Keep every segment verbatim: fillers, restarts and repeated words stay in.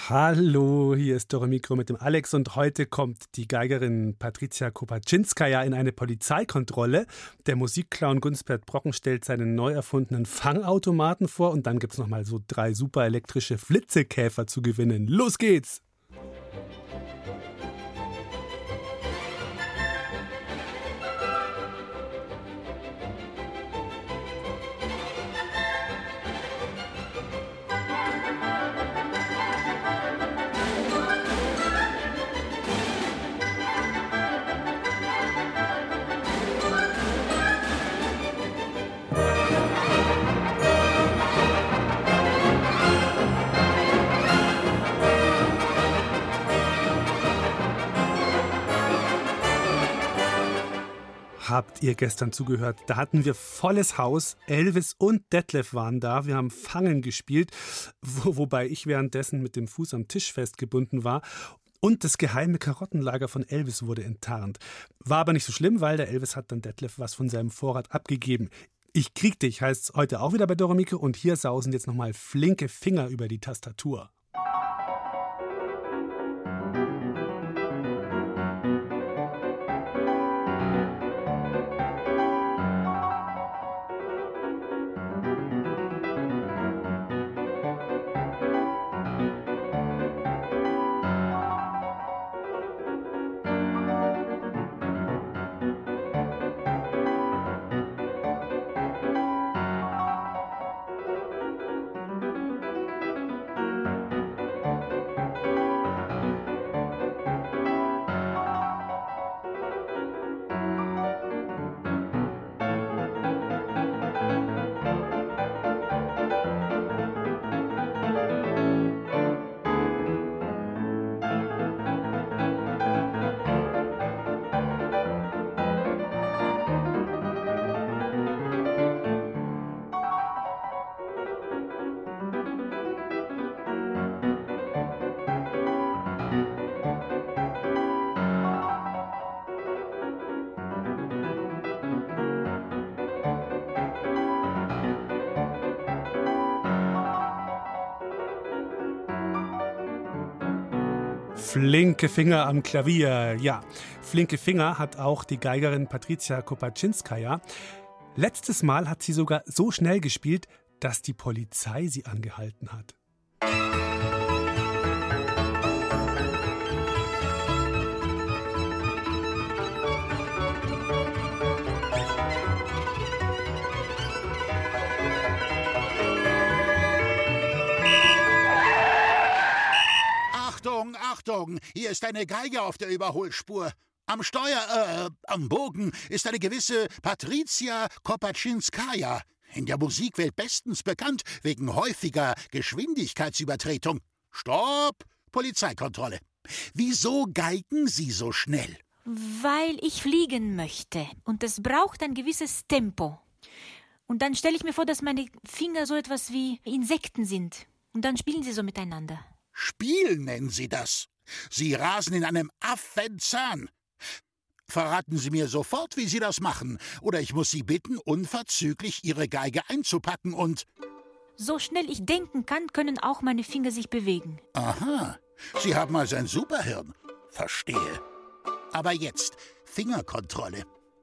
Hallo, hier ist Dore Mikro mit dem Alex und heute kommt die Geigerin Patricia Kopaczynskaja in eine Polizeikontrolle. Der Musikclown Gunsbert Brocken stellt seinen neu erfundenen Fangautomaten vor und dann gibt es nochmal so drei super elektrische Flitzekkäfer zu gewinnen. Los geht's! Habt ihr gestern zugehört? Da hatten wir volles Haus. Elvis und Detlef waren da. Wir haben Fangen gespielt, wo, wobei ich währenddessen mit dem Fuß am Tisch festgebunden war. Und das geheime Karottenlager von Elvis wurde enttarnt. War aber nicht so schlimm, weil der Elvis hat dann Detlef was von seinem Vorrat abgegeben. Ich krieg dich heißt es heute auch wieder bei Dore Mikro und hier sausen jetzt nochmal flinke Finger über die Tastatur. Flinke Finger am Klavier, ja. Flinke Finger hat auch die Geigerin Patricia Kopaczynskaja. Letztes Mal hat sie sogar so schnell gespielt, dass die Polizei sie angehalten hat. Achtung, Achtung, hier ist eine Geige auf der Überholspur. Am Steuer, äh, am Bogen ist eine gewisse Patricia Kopaczynskaja. In der Musikwelt bestens bekannt wegen häufiger Geschwindigkeitsübertretung. Stopp! Polizeikontrolle. Wieso geigen Sie so schnell? Weil ich fliegen möchte. Und das braucht ein gewisses Tempo. Und dann stelle ich mir vor, dass meine Finger so etwas wie Insekten sind. Und dann spielen sie so miteinander. Spiel nennen Sie das. Sie rasen in einem Affenzahn. Verraten Sie mir sofort, wie Sie das machen, oder ich muss Sie bitten, unverzüglich Ihre Geige einzupacken und... So schnell ich denken kann, können auch meine Finger sich bewegen. Aha, Sie haben also ein Superhirn. Verstehe. Aber jetzt Fingerkontrolle.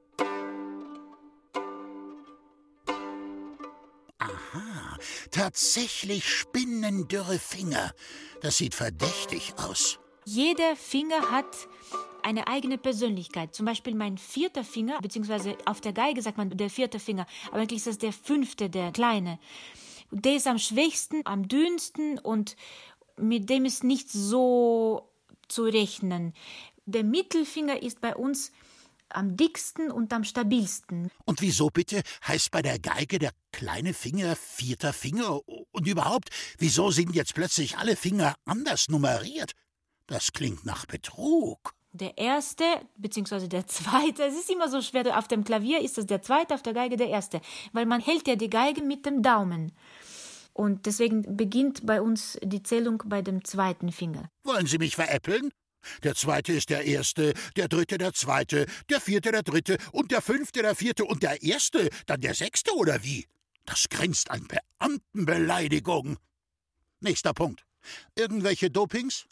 Aha, tatsächlich spinnendürre Finger. Das sieht verdächtig aus. Jeder Finger hat eine eigene Persönlichkeit. Zum Beispiel mein vierter Finger, beziehungsweise auf der Geige sagt man der vierte Finger, aber eigentlich ist das der fünfte, der kleine. Der ist am schwächsten, am dünnsten und mit dem ist nicht so zu rechnen. Der Mittelfinger ist bei uns am dicksten und am stabilsten. Und wieso bitte heißt bei der Geige der kleine Finger vierter Finger? Und überhaupt, wieso sind jetzt plötzlich alle Finger anders nummeriert? Das klingt nach Betrug. Der erste, beziehungsweise der zweite, es ist immer so schwer, auf dem Klavier ist es der zweite, auf der Geige der erste, weil man hält ja die Geige mit dem Daumen. Und deswegen beginnt bei uns die Zählung bei dem zweiten Finger. Wollen Sie mich veräppeln? Der zweite ist der erste, der dritte der zweite, der vierte der dritte und der fünfte der vierte und der erste dann der sechste, oder wie? Das grenzt an Beamtenbeleidigung. Nächster Punkt. Irgendwelche Dopings?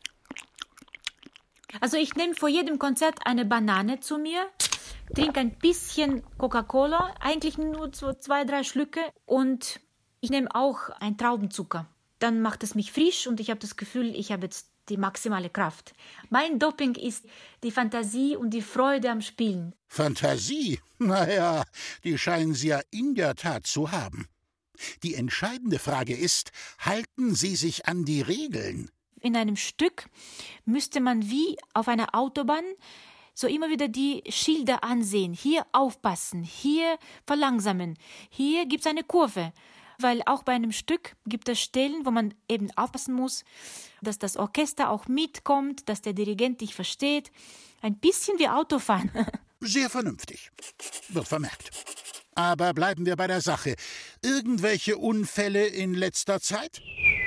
Also ich nehme vor jedem Konzert eine Banane zu mir, trinke ein bisschen Coca-Cola, eigentlich nur so zwei, drei Schlücke und ich nehme auch einen Traubenzucker. Dann macht es mich frisch und ich habe das Gefühl, ich habe jetzt die maximale Kraft. Mein Doping ist die Fantasie und die Freude am Spielen. Fantasie? Naja, die scheinen Sie ja in der Tat zu haben. Die entscheidende Frage ist, halten Sie sich an die Regeln? In einem Stück müsste man wie auf einer Autobahn so immer wieder die Schilder ansehen. Hier aufpassen, hier verlangsamen, hier gibt es eine Kurve. Weil auch bei einem Stück gibt es Stellen, wo man eben aufpassen muss, dass das Orchester auch mitkommt, dass der Dirigent dich versteht. Ein bisschen wie Autofahren. Sehr vernünftig. Wird vermerkt. Aber bleiben wir bei der Sache. Irgendwelche Unfälle in letzter Zeit?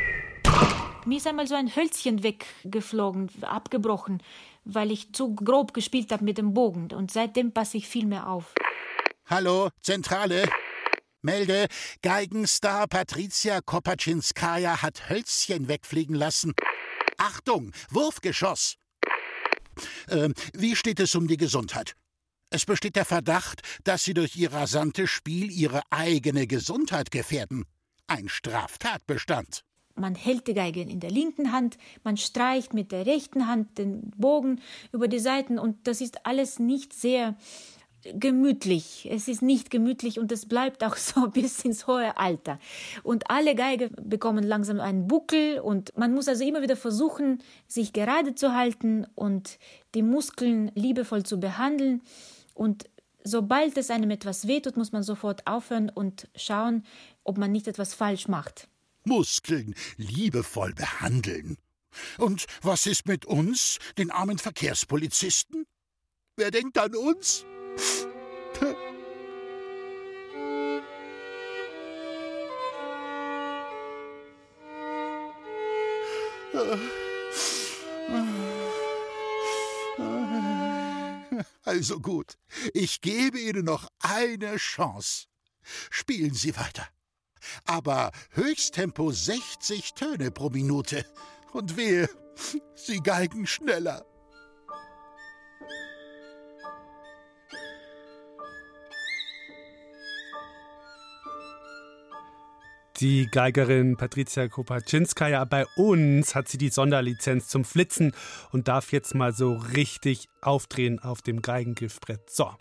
Mir ist einmal so ein Hölzchen weggeflogen, abgebrochen, weil ich zu grob gespielt habe mit dem Bogen. Und seitdem passe ich viel mehr auf. Hallo, Zentrale. Melde, Geigenstar Patricia Kopaczynskaja hat Hölzchen wegfliegen lassen. Achtung, Wurfgeschoss. Äh, wie steht es um die Gesundheit? Es besteht der Verdacht, dass Sie durch Ihr rasantes Spiel Ihre eigene Gesundheit gefährden. Ein Straftatbestand. Man hält die Geige in der linken Hand, man streicht mit der rechten Hand den Bogen über die Saiten und das ist alles nicht sehr gemütlich. Es ist nicht gemütlich und es bleibt auch so bis ins hohe Alter. Und alle Geiger bekommen langsam einen Buckel und man muss also immer wieder versuchen, sich gerade zu halten und die Muskeln liebevoll zu behandeln. Und sobald es einem etwas wehtut, muss man sofort aufhören und schauen, ob man nicht etwas falsch macht. Muskeln liebevoll behandeln. Und was ist mit uns, den armen Verkehrspolizisten? Wer denkt an uns? Also gut, ich gebe Ihnen noch eine Chance. Spielen Sie weiter. Aber Höchsttempo sechzig Töne pro Minute. Und wehe, Sie geigen schneller. Die Geigerin Patricia Kopaczynskaja, bei uns hat sie die Sonderlizenz zum Flitzen und darf jetzt mal so richtig aufdrehen auf dem Geigengriffbrett. So.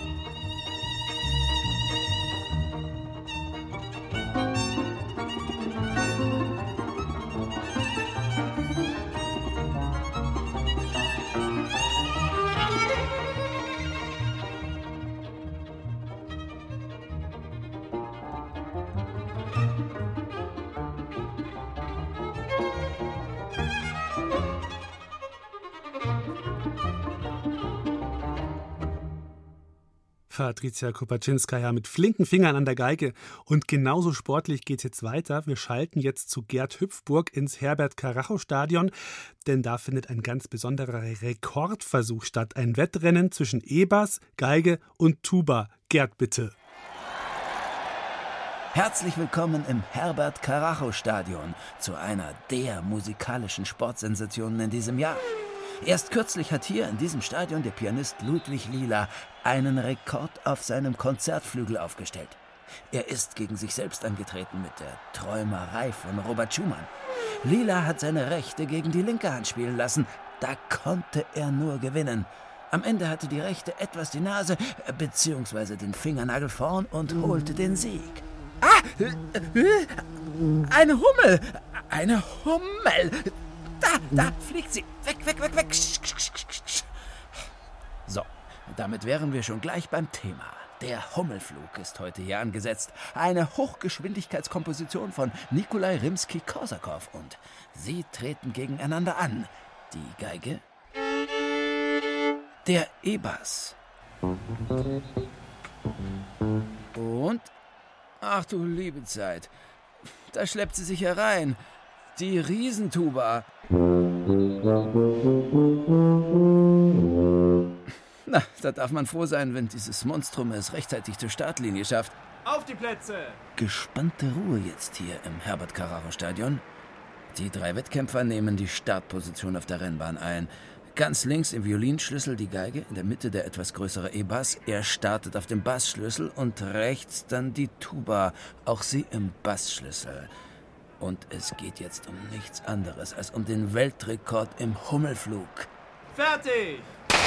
Patricia Kopaczynskaja mit flinken Fingern an der Geige. Und genauso sportlich geht es jetzt weiter. Wir schalten jetzt zu Gerd Hüpfburg ins Herbert-Karacho-Stadion, denn da findet ein ganz besonderer Rekordversuch statt. Ein Wettrennen zwischen E-Bass, Geige und Tuba. Gerd, bitte. Herzlich willkommen im Herbert-Karacho-Stadion zu einer der musikalischen Sportsensationen in diesem Jahr. Erst kürzlich hat hier in diesem Stadion der Pianist Ludwig Lila einen Rekord auf seinem Konzertflügel aufgestellt. Er ist gegen sich selbst angetreten mit der Träumerei von Robert Schumann. Lila hat seine rechte gegen die linke Hand spielen lassen. Da konnte er nur gewinnen. Am Ende hatte die rechte etwas die Nase, beziehungsweise den Fingernagel vorn und holte den Sieg. Ah! Eine Hummel! Eine Hummel! Da, da fliegt sie. Weg, weg, weg, weg. So, damit wären wir schon gleich beim Thema. Der Hummelflug ist heute hier angesetzt. Eine Hochgeschwindigkeitskomposition von Nikolai Rimsky-Korsakow. Und sie treten gegeneinander an. Die Geige, der E-Bass und, ach du liebe Zeit, da schleppt sie sich herein. Die Riesentuba. Na, da darf man froh sein, wenn dieses Monstrum es rechtzeitig zur Startlinie schafft. Auf die Plätze! Gespannte Ruhe jetzt hier im Herbert-Karacho-Stadion. Die drei Wettkämpfer nehmen die Startposition auf der Rennbahn ein. Ganz links im Violinschlüssel die Geige, in der Mitte der etwas größere E-Bass. Er startet auf dem Bassschlüssel und rechts dann die Tuba, auch sie im Bassschlüssel. Und es geht jetzt um nichts anderes als um den Weltrekord im Hummelflug. Fertig!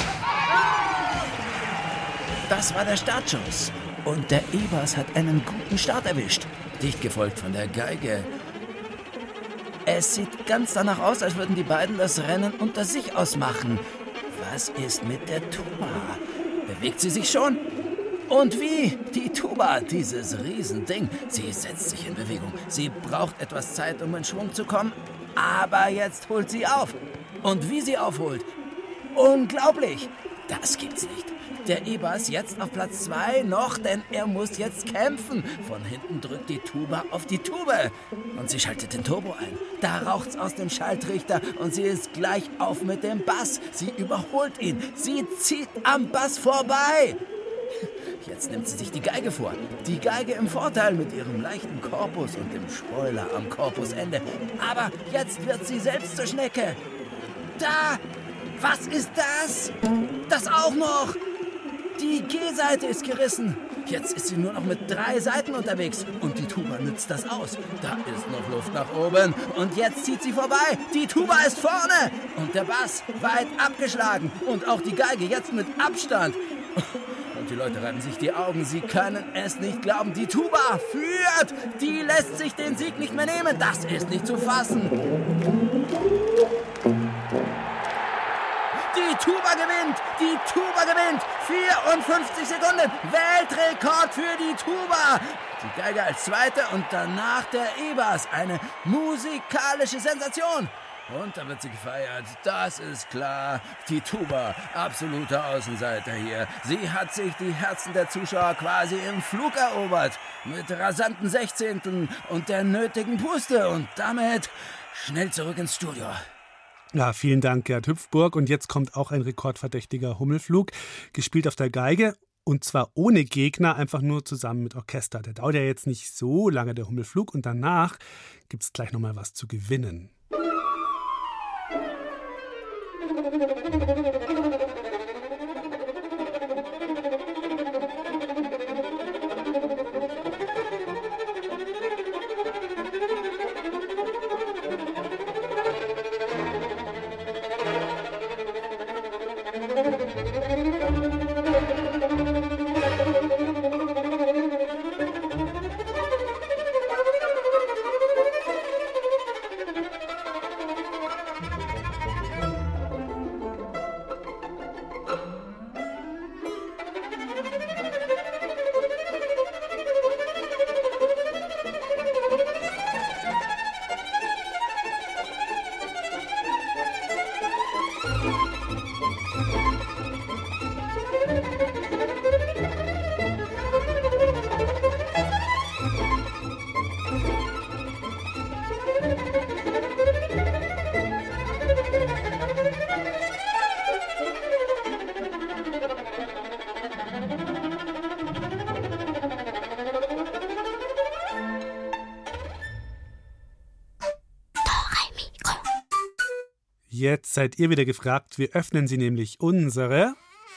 Das war der Startschuss. Und der E-Bass hat einen guten Start erwischt. Dicht gefolgt von der Geige. Es sieht ganz danach aus, als würden die beiden das Rennen unter sich ausmachen. Was ist mit der Tuba? Bewegt sie sich schon? Und wie? Die Tuba, dieses Riesending. Sie setzt sich in Bewegung. Sie braucht etwas Zeit, um in Schwung zu kommen. Aber jetzt holt sie auf. Und wie sie aufholt? Unglaublich! Das gibt's nicht. Der E-Bass jetzt auf Platz zwei noch, denn er muss jetzt kämpfen. Von hinten drückt die Tuba auf die Tube. Und sie schaltet den Turbo ein. Da raucht's aus dem Schaltrichter und sie ist gleich auf mit dem Bass. Sie überholt ihn. Sie zieht am Bass vorbei. Jetzt nimmt sie sich die Geige vor. Die Geige im Vorteil mit ihrem leichten Korpus und dem Spoiler am Korpusende. Aber jetzt wird sie selbst zur Schnecke. Da! Was ist das? Das auch noch! Die G-Seite ist gerissen. Jetzt ist sie nur noch mit drei Seiten unterwegs. Und die Tuba nützt das aus. Da ist noch Luft nach oben. Und jetzt zieht sie vorbei. Die Tuba ist vorne. Und der Bass weit abgeschlagen. Und auch die Geige jetzt mit Abstand. Und die Leute reiben sich die Augen. Sie können es nicht glauben. Die Tuba führt. Die lässt sich den Sieg nicht mehr nehmen. Das ist nicht zu fassen. Die Tuba gewinnt! Die Tuba gewinnt! vierundfünfzig Sekunden! Weltrekord für die Tuba! Die Geige als Zweite und danach der E-Bass. Eine musikalische Sensation. Und da wird sie gefeiert. Das ist klar. Die Tuba, absoluter Außenseiter hier. Sie hat sich die Herzen der Zuschauer quasi im Flug erobert. Mit rasanten Sechzehnteln und der nötigen Puste. Und damit schnell zurück ins Studio. Ja, vielen Dank, Gerd Hüpfburg. Und jetzt kommt auch ein rekordverdächtiger Hummelflug, gespielt auf der Geige. Und zwar ohne Gegner, einfach nur zusammen mit Orchester. Der dauert ja jetzt nicht so lange, der Hummelflug. Und danach gibt es gleich nochmal was zu gewinnen. Jetzt seid ihr wieder gefragt. Wir öffnen sie nämlich unsere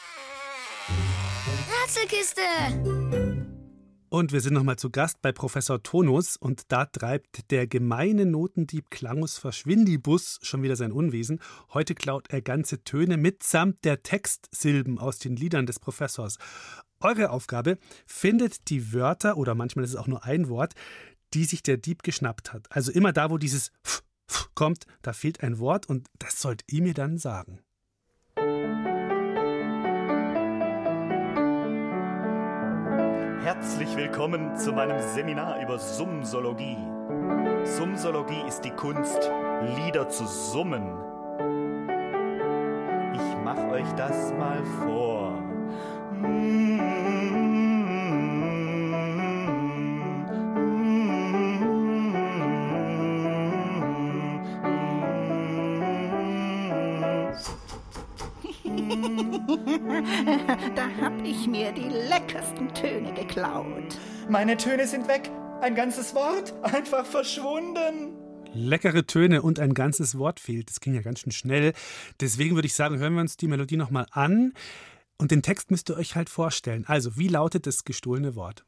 Rätselkiste. Und wir sind nochmal zu Gast bei Professor Tonus. Und da treibt der gemeine Notendieb Klangus Verschwindibus schon wieder sein Unwesen. Heute klaut er ganze Töne mitsamt der Textsilben aus den Liedern des Professors. Eure Aufgabe: findet die Wörter, oder manchmal ist es auch nur ein Wort, die sich der Dieb geschnappt hat. Also immer da, wo dieses F kommt, da fehlt ein Wort und das sollt ihr mir dann sagen. Herzlich willkommen zu meinem Seminar über Summsologie. Summsologie ist die Kunst, Lieder zu summen. Ich mach euch das mal vor. Da hab ich mir die leckersten Töne geklaut. Meine Töne sind weg. Ein ganzes Wort, einfach verschwunden. Leckere Töne und ein ganzes Wort fehlt. Das ging ja ganz schön schnell. Deswegen würde ich sagen, hören wir uns die Melodie nochmal an. Und den Text müsst ihr euch halt vorstellen. Also, wie lautet das gestohlene Wort?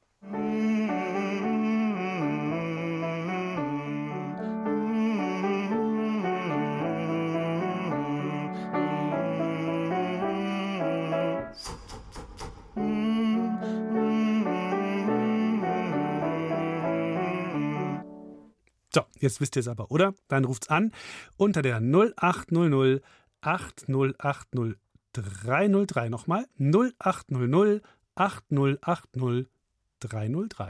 So, jetzt wisst ihr es aber, oder? Dann ruft's an unter der null acht null null acht null acht null drei null drei. Nochmal null acht null null acht null acht null drei null drei.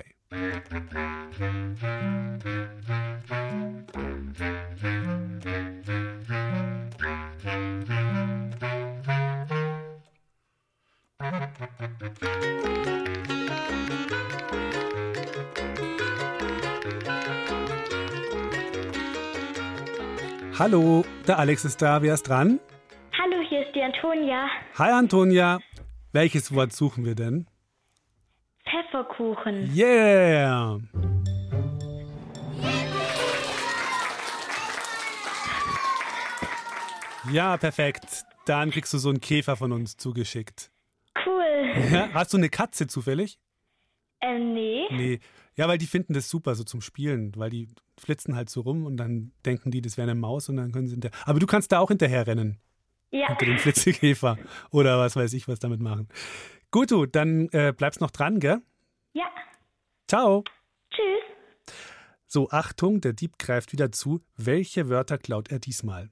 Hallo, der Alex ist da. Wer ist dran? Hallo, hier ist die Antonia. Hi Antonia. Welches Wort suchen wir denn? Pfefferkuchen. Yeah! Ja, perfekt. Dann kriegst du so einen Käfer von uns zugeschickt. Cool. Ja, hast du eine Katze zufällig? Ähm, nee. Nee. Ja, weil die finden das super so zum Spielen, weil die flitzen halt so rum und dann denken die, das wäre eine Maus und dann können sie hinterher. Aber du kannst da auch hinterher rennen. Ja. Hinter dem Flitzekäfer oder was weiß ich, was damit machen. Gut, du, dann äh, bleibst noch dran, gell? Ja. Ciao. Tschüss. So, Achtung, der Dieb greift wieder zu. Welche Wörter klaut er diesmal?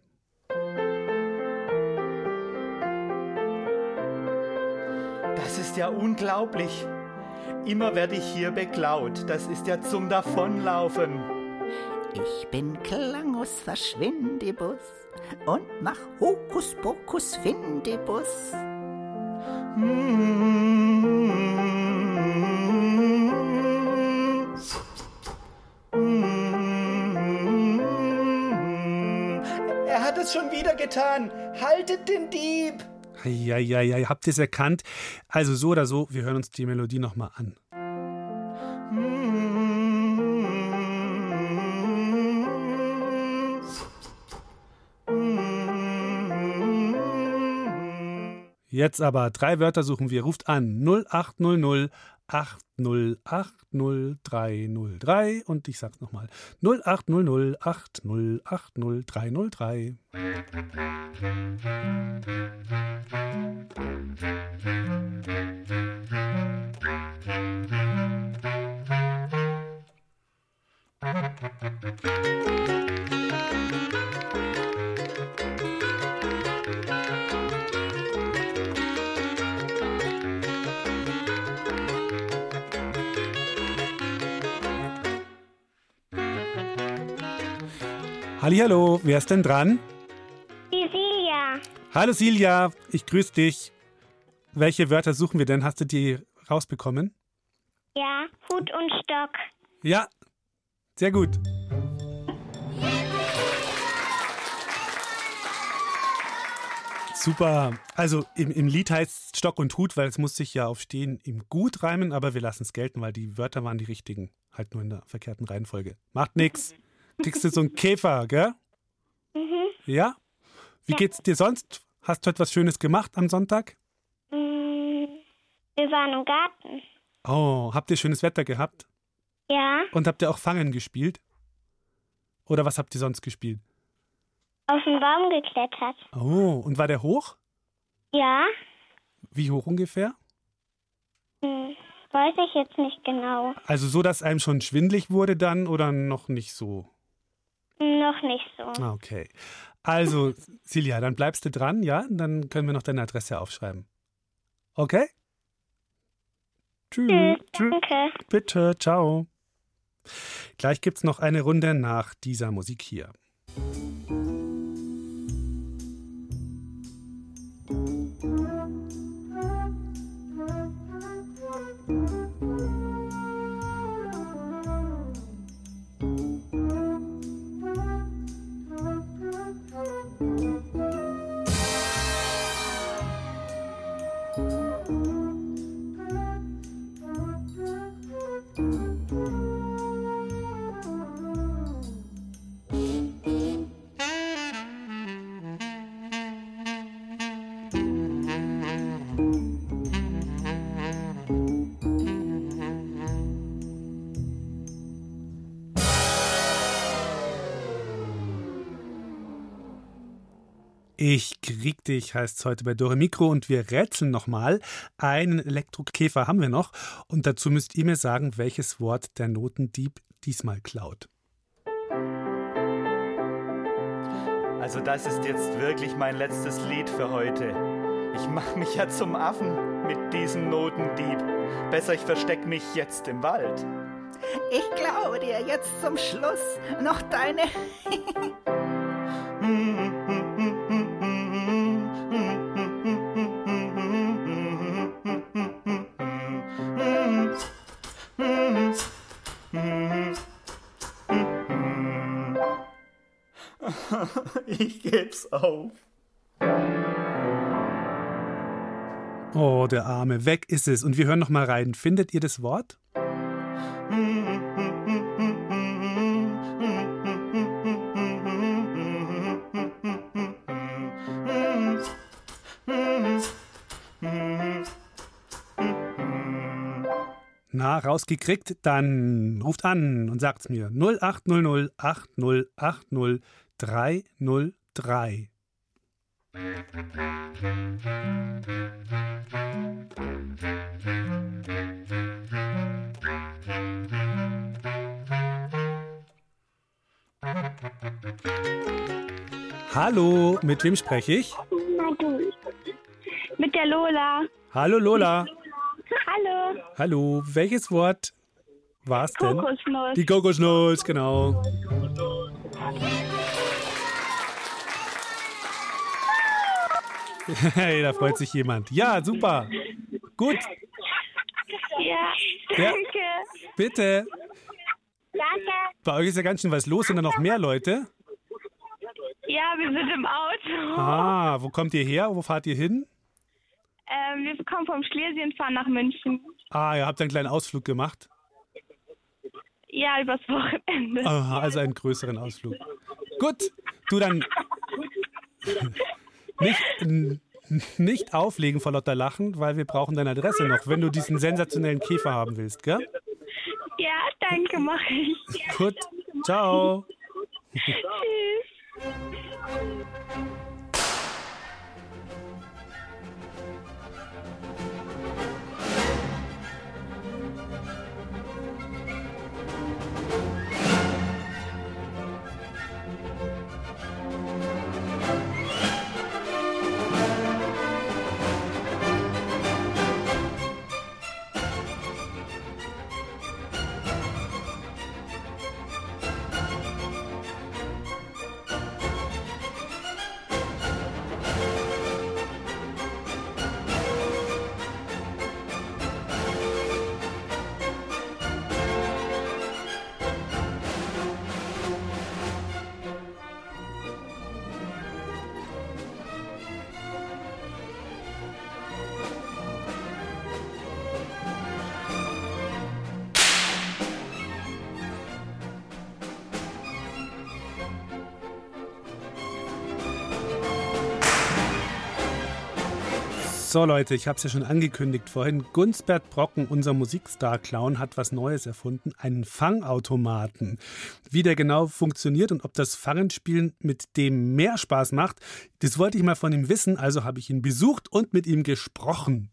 Das ist ja unglaublich. Immer werde ich hier beklaut. Das ist ja zum Davonlaufen. Ich bin Klangus Verschwindibus und mach Hokuspokus Findibus. Er hat es schon wieder getan. Haltet den Dieb! Ja, ja, ja, habt ihr es erkannt? Also so oder so, wir hören uns die Melodie nochmal an. Jetzt aber drei Wörter suchen wir. Ruft an null acht null null acht null acht null drei null drei und ich sag's nochmal null acht null null acht null acht null drei null drei. Hallihallo, wer ist denn dran? Die Silja. Hallo Silja, ich grüße dich. Welche Wörter suchen wir denn? Hast du die rausbekommen? Ja, Hut und Stock. Ja, sehr gut. Super. Also im, im Lied heißt es Stock und Hut, weil es muss sich ja auf Stehen im Gut reimen, aber wir lassen es gelten, weil die Wörter waren die richtigen. Halt nur in der verkehrten Reihenfolge. Macht nix. Kriegst du so einen Käfer, gell? Mhm. Ja? Wie Ja. geht's dir sonst? Hast du etwas Schönes gemacht am Sonntag? Mm, Wir waren im Garten. Oh, habt ihr schönes Wetter gehabt? Ja, Und habt ihr auch Fangen gespielt? Oder was habt ihr sonst gespielt? auf den Baum geklettert. Oh, und war der hoch? Ja, Wie hoch ungefähr? hm, weiß ich jetzt nicht genau. Also so, dass einem schon schwindelig wurde dann oder noch nicht so? Noch nicht so. Ah, okay. Also, Silja, dann bleibst du dran, ja? Dann können wir noch deine Adresse aufschreiben. Okay? Tschüss. Tschüss, Tschüss. danke. Bitte, ciao. Gleich gibt's noch eine Runde nach dieser Musik hier. Ich krieg dich heißt's heute bei Dore Mikro und wir rätseln nochmal. Einen Elektrokäfer haben wir noch und dazu müsst ihr mir sagen, welches Wort der Notendieb diesmal klaut. Also das ist jetzt wirklich mein letztes Lied für heute. Ich mach mich ja zum Affen mit diesem Notendieb. Besser, ich versteck mich jetzt im Wald. Ich glaube dir jetzt zum Schluss noch deine... Ich geb's auf. Oh, der Arme, weg ist es. Und wir hören noch mal rein. Findet ihr das Wort? Na, rausgekriegt? Dann ruft an und sagt's mir. null acht null null acht null acht null drei null drei. Hallo, mit wem spreche ich? Na du. Mit der Lola. Hallo Lola. Hallo. Hallo, welches Wort war's denn? Kokosnuss. Die Kokosnuss, genau. Hey, da freut sich jemand. Ja, super. Gut. Ja, Ja. danke. Bitte. Danke. Bei euch ist ja ganz schön was los. Sind da noch mehr Leute? Ja, wir sind im Auto. Ah, wo kommt ihr her? Wo fahrt ihr hin? Ähm, wir kommen vom Schlesien, fahren nach München. Ah, ihr habt einen kleinen Ausflug gemacht. Ja, übers Wochenende. Aha, also einen größeren Ausflug. Gut, du dann nicht, n- nicht auflegen vor lauter Lachen, weil wir brauchen deine Adresse noch, wenn du diesen sensationellen Käfer haben willst, gell? Ja, danke, mach ich. Gut, ciao. Tschüss. So Leute, ich habe es ja schon angekündigt vorhin. Gunsbert Brocken, unser Musikstar-Clown, hat was Neues erfunden, einen Fangautomaten. Wie der genau funktioniert und ob das Fangenspielen mit dem mehr Spaß macht, das wollte ich mal von ihm wissen, also habe ich ihn besucht und mit ihm gesprochen.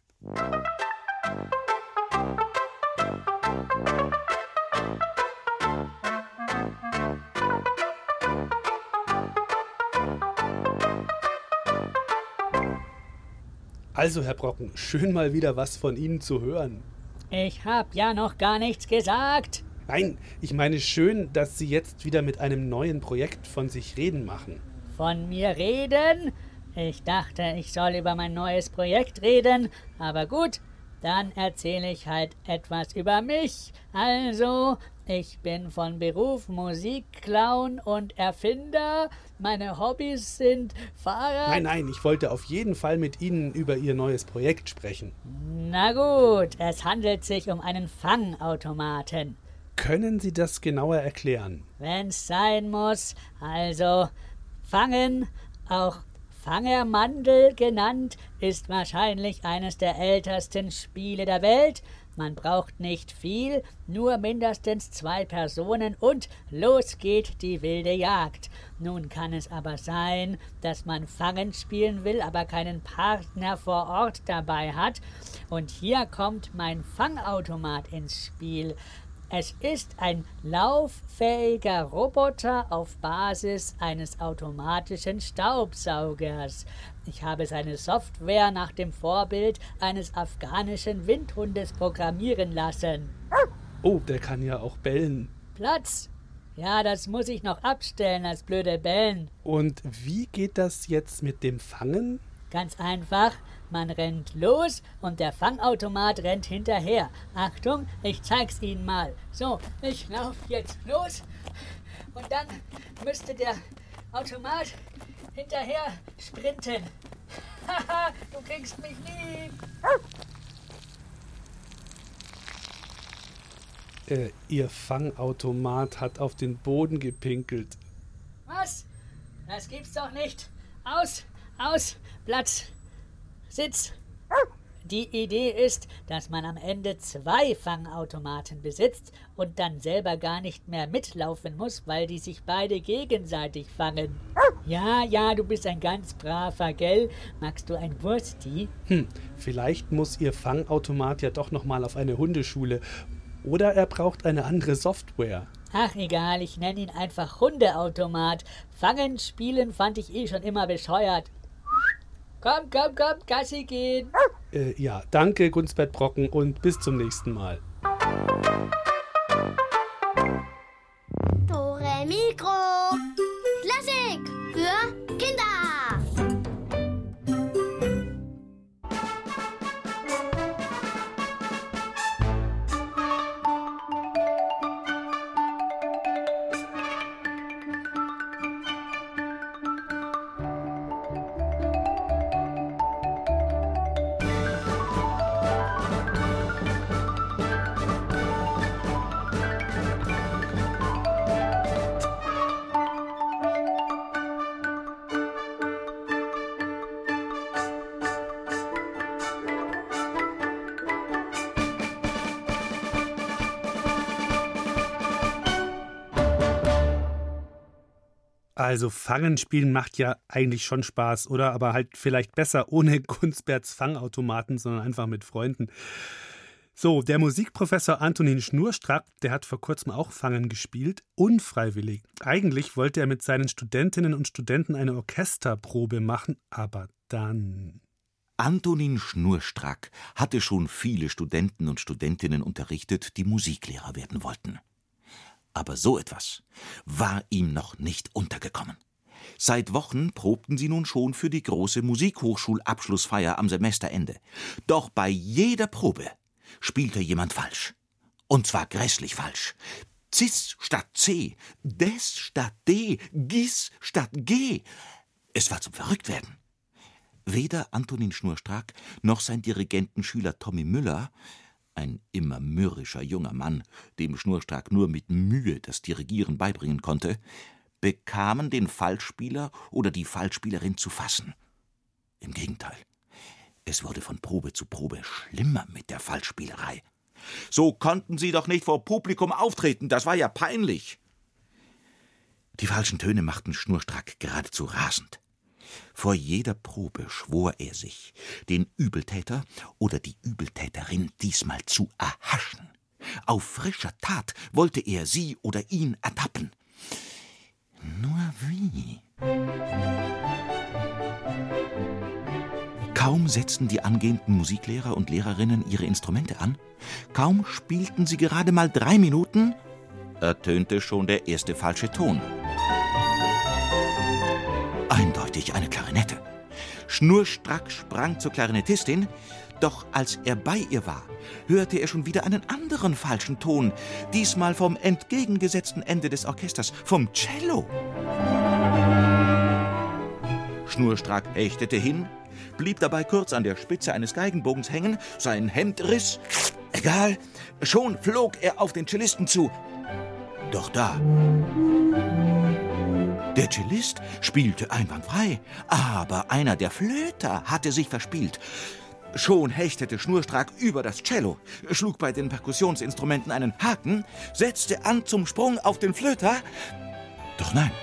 Also, Herr Brocken, schön mal wieder was von Ihnen zu hören. Ich hab ja noch gar nichts gesagt. Nein, ich meine schön, dass Sie jetzt wieder mit einem neuen Projekt von sich reden machen. Von mir reden? Ich dachte, ich soll über mein neues Projekt reden, aber gut, dann erzähle ich halt etwas über mich. Also, ich bin von Beruf Musikclown und Erfinder. Meine Hobbys sind Fahrrad... Nein, nein, ich wollte auf jeden Fall mit Ihnen über Ihr neues Projekt sprechen. Na gut, es handelt sich um einen Fangautomaten. Können Sie das genauer erklären? Wenn's sein muss, also fangen, auch Fangermandel genannt, ist wahrscheinlich eines der ältesten Spiele der Welt. Man braucht nicht viel, nur mindestens zwei Personen und los geht die wilde Jagd. Nun kann es aber sein, dass man Fangen spielen will, aber keinen Partner vor Ort dabei hat. Und hier kommt mein Fangautomat ins Spiel. Es ist ein lauffähiger Roboter auf Basis eines automatischen Staubsaugers. Ich habe seine Software nach dem Vorbild eines afghanischen Windhundes programmieren lassen. Oh, der kann ja auch bellen. Platz! Ja, das muss ich noch abstellen, das blöde Bellen. Und wie geht das jetzt mit dem Fangen? Ganz einfach, man rennt los und der Fangautomat rennt hinterher. Achtung, ich zeig's Ihnen mal. So, ich laufe jetzt los und dann müsste der Automat hinterher sprinten. Haha, du kriegst mich nie. Äh, Ihr Fangautomat hat auf den Boden gepinkelt. Was? Das gibt's doch nicht. Aus, aus, Platz, Sitz. Die Idee ist, dass man am Ende zwei Fangautomaten besitzt und dann selber gar nicht mehr mitlaufen muss, weil die sich beide gegenseitig fangen. Ja, ja, du bist ein ganz braver, gell? Magst du ein Wursti? Hm, vielleicht muss Ihr Fangautomat ja doch nochmal auf eine Hundeschule. Oder er braucht eine andere Software. Ach, egal, ich nenne ihn einfach Hundeautomat. Fangen, spielen fand ich eh schon immer bescheuert. Komm, komm, komm, Gassi gehen. Äh, ja, danke, Gunsbert Brocken, und bis zum nächsten Mal. Dore Mikro. Klassik für Kinder. Also Fangen spielen macht ja eigentlich schon Spaß, oder? Aber halt vielleicht besser ohne Gunsberts Fangautomaten, sondern einfach mit Freunden. So, der Musikprofessor Antonin Schnurstracke, der hat vor kurzem auch Fangen gespielt, unfreiwillig. Eigentlich wollte er mit seinen Studentinnen und Studenten eine Orchesterprobe machen, aber dann... Antonin Schnurstracke hatte schon viele Studenten und Studentinnen unterrichtet, die Musiklehrer werden wollten. Aber so etwas war ihm noch nicht untergekommen. Seit Wochen probten sie nun schon für die große Musikhochschulabschlussfeier am Semesterende. Doch bei jeder Probe spielte jemand falsch. Und zwar grässlich falsch. Cis statt C, Des statt D, Gis statt G. Es war zum Verrücktwerden. Weder Antonin Schnurstracke noch sein Dirigentenschüler Tommy Müller, ein immer mürrischer junger Mann, dem Schnurstracke nur mit Mühe das Dirigieren beibringen konnte, bekamen den Falschspieler oder die Falschspielerin zu fassen. Im Gegenteil, es wurde von Probe zu Probe schlimmer mit der Falschspielerei. So konnten sie doch nicht vor Publikum auftreten, das war ja peinlich. Die falschen Töne machten Schnurstracke geradezu rasend. Vor jeder Probe schwor er sich, den Übeltäter oder die Übeltäterin diesmal zu erhaschen. Auf frischer Tat wollte er sie oder ihn ertappen. Nur wie? Kaum setzten die angehenden Musiklehrer und Lehrerinnen ihre Instrumente an, kaum spielten sie gerade mal drei Minuten, ertönte schon der erste falsche Ton. Eindeutig eine Klarinette. Schnurstracke sprang zur Klarinettistin, doch als er bei ihr war, hörte er schon wieder einen anderen falschen Ton, diesmal vom entgegengesetzten Ende des Orchesters, vom Cello. Schnurstracke hechtete hin, blieb dabei kurz an der Spitze eines Geigenbogens hängen, sein Hemd riss. Egal, schon flog er auf den Cellisten zu. Doch da Der Cellist spielte einwandfrei, aber einer der Flöter hatte sich verspielt. Schon hechtete Schnurstracks über das Cello, schlug bei den Perkussionsinstrumenten einen Haken, setzte an zum Sprung auf den Flöter. Doch nein.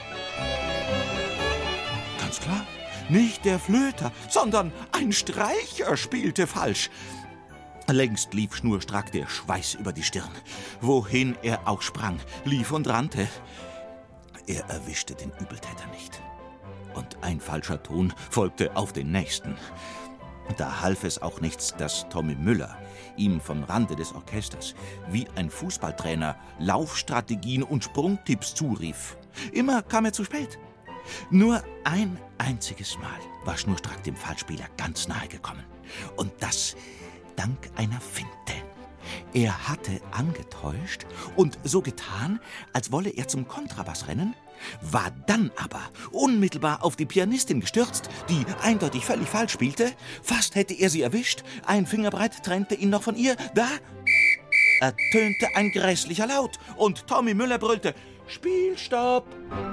Ganz klar, nicht der Flöter, sondern ein Streicher spielte falsch. Längst lief Schnurstracks der Schweiß über die Stirn. Wohin er auch sprang, lief und rannte. Er erwischte den Übeltäter nicht. Und ein falscher Ton folgte auf den nächsten. Da half es auch nichts, dass Tommy Müller ihm vom Rande des Orchesters wie ein Fußballtrainer Laufstrategien und Sprungtipps zurief. Immer kam er zu spät. Nur ein einziges Mal war Schnurstracks dem Falschspieler ganz nahe gekommen. Und das dank einer Finte. Er hatte angetäuscht und so getan, als wolle er zum Kontrabass rennen, war dann aber unmittelbar auf die Pianistin gestürzt, die eindeutig völlig falsch spielte. Fast hätte er sie erwischt, ein Fingerbreit trennte ihn noch von ihr. Da ertönte ein grässlicher Laut und Tommy Müller brüllte: »Spielstopp!«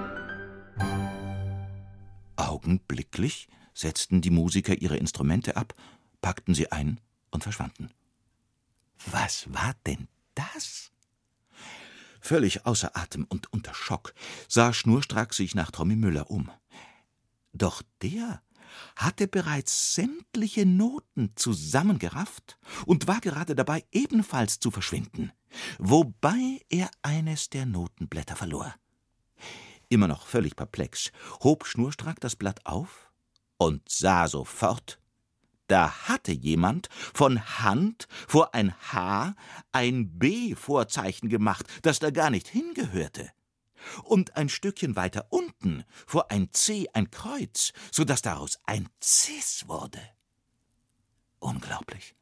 Augenblicklich setzten die Musiker ihre Instrumente ab, packten sie ein und verschwanden. Was war denn das? Völlig außer Atem und unter Schock sah Schnurstracks sich nach Tommy Müller um. Doch der hatte bereits sämtliche Noten zusammengerafft und war gerade dabei, ebenfalls zu verschwinden, wobei er eines der Notenblätter verlor. Immer noch völlig perplex hob Schnurstracks das Blatt auf und sah sofort: Da hatte jemand von Hand vor ein H ein B-Vorzeichen gemacht, das da gar nicht hingehörte. Und ein Stückchen weiter unten vor ein C ein Kreuz, so dass daraus ein Cis wurde. Unglaublich.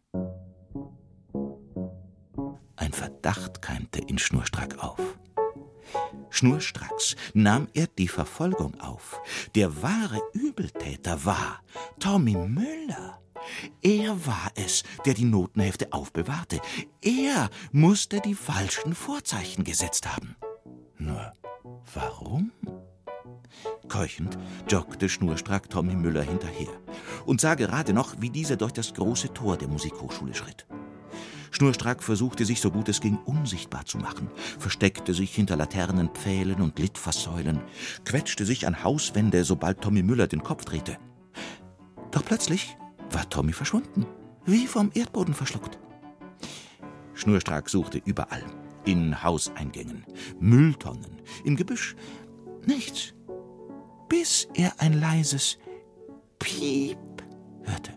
Ein Verdacht keimte in Schnurstracks auf. Schnurstracks nahm er die Verfolgung auf. Der wahre Übeltäter war Tommy Müller. Er war es, der die Notenhefte aufbewahrte. Er musste die falschen Vorzeichen gesetzt haben. Nur warum? Keuchend joggte Schnurstracks Tommy Müller hinterher und sah gerade noch, wie dieser durch das große Tor der Musikhochschule schritt. Schnurstracks versuchte sich, so gut es ging, unsichtbar zu machen, versteckte sich hinter Laternenpfählen und Litfaßsäulen, quetschte sich an Hauswände, sobald Tommy Müller den Kopf drehte. Doch plötzlich war Tommy verschwunden, wie vom Erdboden verschluckt. Schnurstracks suchte überall, in Hauseingängen, Mülltonnen, im Gebüsch, nichts, bis er ein leises Piep hörte.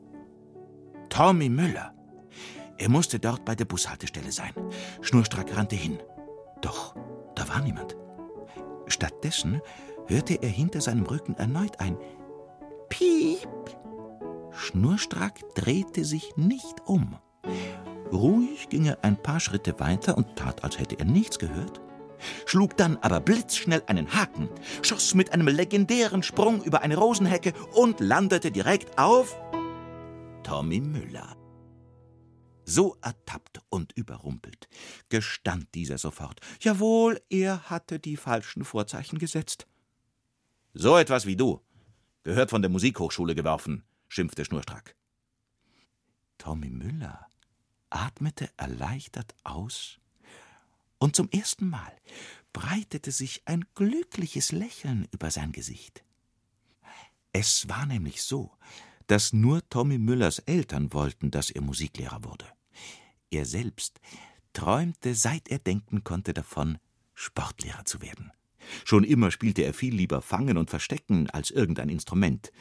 Tommy Müller! Er musste dort bei der Bushaltestelle sein. Schnurstracks rannte hin. Doch da war niemand. Stattdessen hörte er hinter seinem Rücken erneut ein Piep. Schnurstracks drehte sich nicht um. Ruhig ging er ein paar Schritte weiter und tat, als hätte er nichts gehört, schlug dann aber blitzschnell einen Haken, schoss mit einem legendären Sprung über eine Rosenhecke und landete direkt auf Tommy Müller. So ertappt und überrumpelt gestand dieser sofort: Jawohl, er hatte die falschen Vorzeichen gesetzt. »So etwas wie du gehört von der Musikhochschule geworfen«, schimpfte Schnurstracks. Tommy Müller atmete erleichtert aus und zum ersten Mal breitete sich ein glückliches Lächeln über sein Gesicht. Es war nämlich so, dass nur Tommy Müllers Eltern wollten, dass er Musiklehrer wurde. Er selbst träumte, seit er denken konnte, davon, Sportlehrer zu werden. Schon immer spielte er viel lieber Fangen und Verstecken als irgendein Instrument.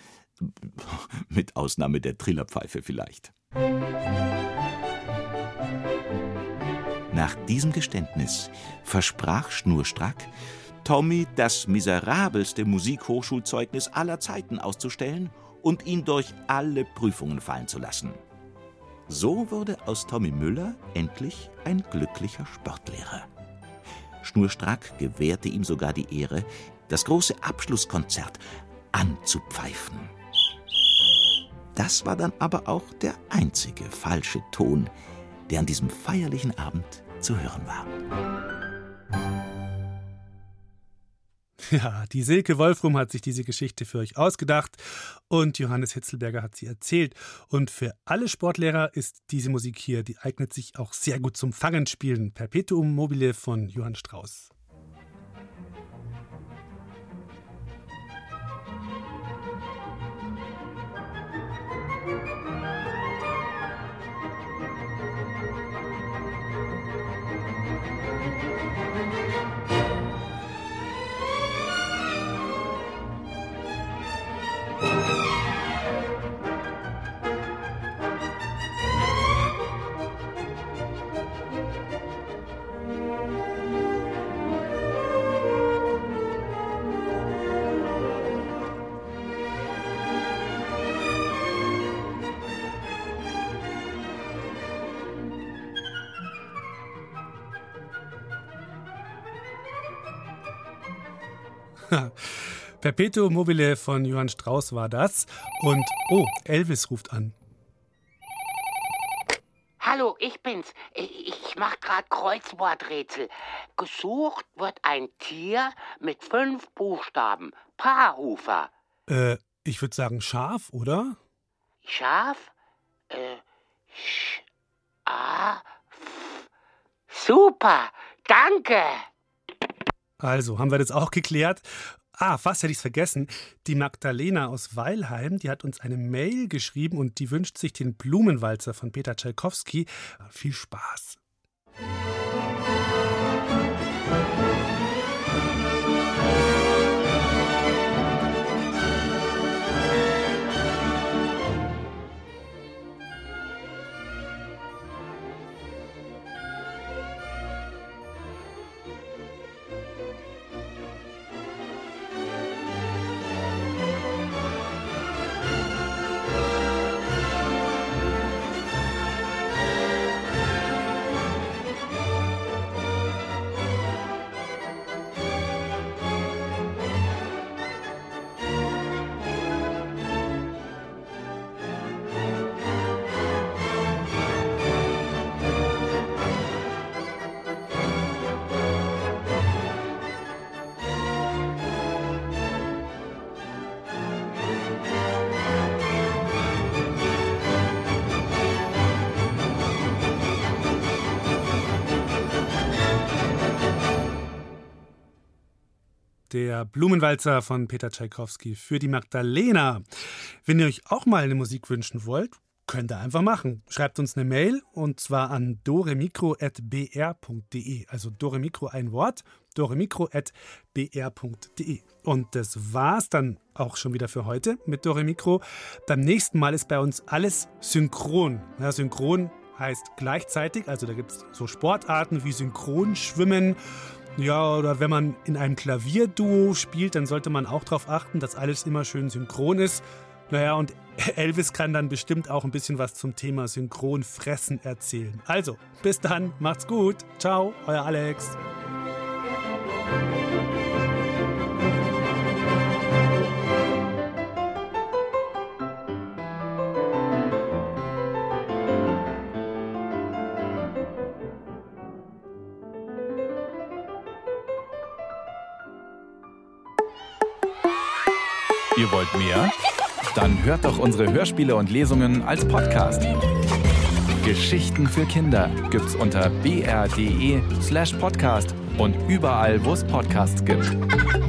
Mit Ausnahme der Trillerpfeife vielleicht. Nach diesem Geständnis versprach Schnurstracks, Tommy das miserabelste Musikhochschulzeugnis aller Zeiten auszustellen und ihn durch alle Prüfungen fallen zu lassen. So wurde aus Tommy Müller endlich ein glücklicher Sportlehrer. Schnurstracks gewährte ihm sogar die Ehre, das große Abschlusskonzert anzupfeifen. Das war dann aber auch der einzige falsche Ton, der an diesem feierlichen Abend zu hören war. Ja, die Silke Wolfrum hat sich diese Geschichte für euch ausgedacht und Johannes Hitzelberger hat sie erzählt. Und für alle Sportlehrer ist diese Musik hier, die eignet sich auch sehr gut zum Fangenspielen. Perpetuum mobile von Johann Strauss. Perpetuum mobile von Johann Strauss war das. Und, oh, Elvis ruft an. Hallo, ich bin's. Ich mach grad Kreuzworträtsel. Gesucht wird ein Tier mit fünf Buchstaben. Paarhufer. Äh, ich würde sagen Schaf, oder? Schaf? Äh, Sch... A... F... Super, danke. Also, haben wir das auch geklärt? Ah, fast hätte ich es vergessen. Die Magdalena aus Weilheim, die hat uns eine Mail geschrieben und die wünscht sich den Blumenwalzer von Peter Tschaikowski. Viel Spaß. Der Blumenwalzer von Peter Tschaikowski für die Magdalena. Wenn ihr euch auch mal eine Musik wünschen wollt, könnt ihr einfach machen. Schreibt uns eine Mail und zwar an doremikro at b r punkt d e. Also doremikro ein Wort, doremikro at b r punkt d e. Und das war's dann auch schon wieder für heute mit Doremikro. Beim nächsten Mal ist bei uns alles synchron. Ja, synchron heißt gleichzeitig, also da gibt es so Sportarten wie Synchronschwimmen. Ja, oder wenn man in einem Klavierduo spielt, dann sollte man auch darauf achten, dass alles immer schön synchron ist. Naja, und Elvis kann dann bestimmt auch ein bisschen was zum Thema Synchronfressen erzählen. Also, bis dann, macht's gut. Ciao, euer Alex. Ihr wollt mehr? Dann hört doch unsere Hörspiele und Lesungen als Podcast. Geschichten für Kinder gibt's unter b r punkt d e slash podcast und überall, wo es Podcasts gibt.